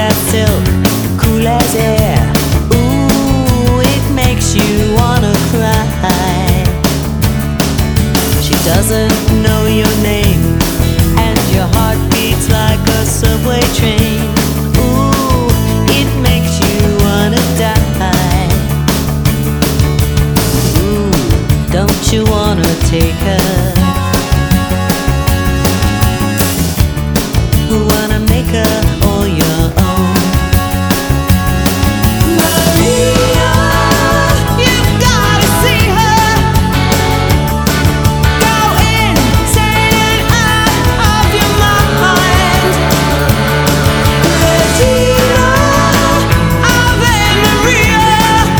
as silk, cool as air. Ooh, it makes you wanna cry. She doesn't know your name, and your heart beats like a subway train. Ooh, it makes you wanna die. Ooh, don't you wanna take her? Wanna make her all your own. Maria, you've gotta see her. Go insane and out of your mind. Regina, Ave Maria,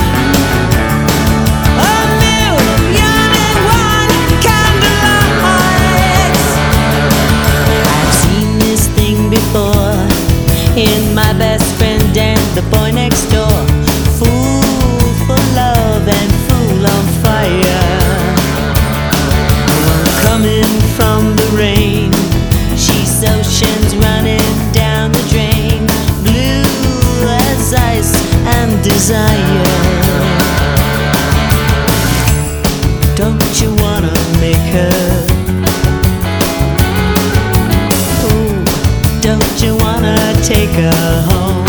a million and one candlelights. I've seen this thing before in my best friend and the boy next door. Fool for love and fool on fire. One coming from the rain, she's oceans running down the drain. Blue as ice and desire. Don't you wanna make her? Don't you wanna take her home?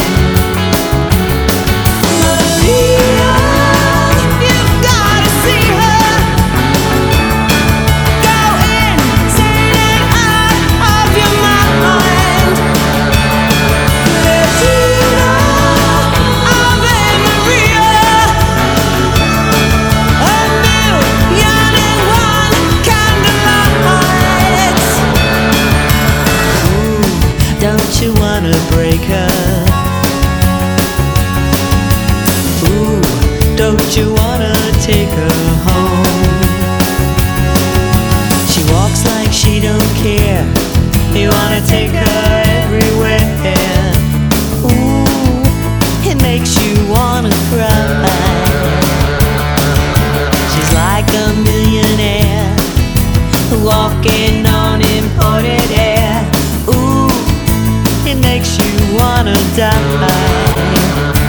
Maria, you've gotta see her. Go insane and out of your mind. Regina, Ave Maria, a million and one candlelights. Don't you wanna break her? Ooh, don't you wanna take her home? She walks like she don't care. You wanna take her everywhere. Ooh, it makes you wanna cry. She's like a millionaire walking on imported air. Ooh, it makes you wanna die.